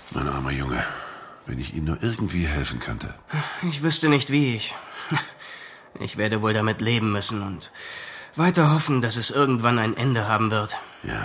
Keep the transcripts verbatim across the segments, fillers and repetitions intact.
Mein armer Junge, wenn ich ihm nur irgendwie helfen könnte. Ich wüsste nicht wie. Ich, ich werde wohl damit leben müssen und weiter hoffen, dass es irgendwann ein Ende haben wird. Ja.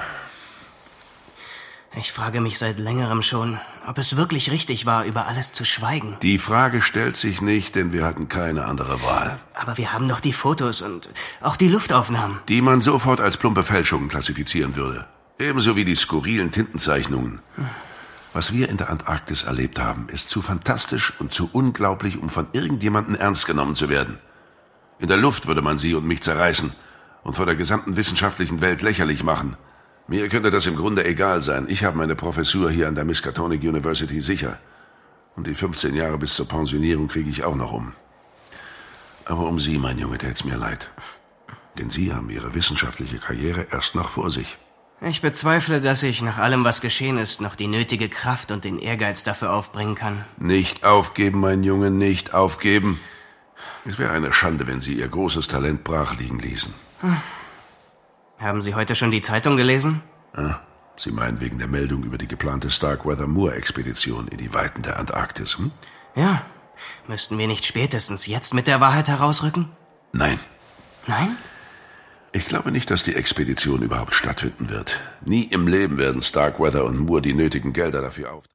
Ich frage mich seit längerem schon, ob es wirklich richtig war, über alles zu schweigen. Die Frage stellt sich nicht, denn wir hatten keine andere Wahl. Aber wir haben doch die Fotos und auch die Luftaufnahmen. Die man sofort als plumpe Fälschungen klassifizieren würde. Ebenso wie die skurrilen Tintenzeichnungen. Was wir in der Antarktis erlebt haben, ist zu fantastisch und zu unglaublich, um von irgendjemandem ernst genommen zu werden. In der Luft würde man sie und mich zerreißen und vor der gesamten wissenschaftlichen Welt lächerlich machen. Mir könnte das im Grunde egal sein. Ich habe meine Professur hier an der Miskatonic University sicher. Und die fünfzehn Jahre bis zur Pensionierung kriege ich auch noch um. Aber um Sie, mein Junge, tät's mir leid. Denn Sie haben Ihre wissenschaftliche Karriere erst noch vor sich. Ich bezweifle, dass ich nach allem, was geschehen ist, noch die nötige Kraft und den Ehrgeiz dafür aufbringen kann. Nicht aufgeben, mein Junge, nicht aufgeben. Es wäre eine Schande, wenn Sie Ihr großes Talent brach liegen ließen. Hm. Haben Sie heute schon die Zeitung gelesen? Ah, Sie meinen wegen der Meldung über die geplante Starkweather-Moore-Expedition in die Weiten der Antarktis, hm? Ja. Müssten wir nicht spätestens jetzt mit der Wahrheit herausrücken? Nein. Nein? Ich glaube nicht, dass die Expedition überhaupt stattfinden wird. Nie im Leben werden Starkweather und Moore die nötigen Gelder dafür auf...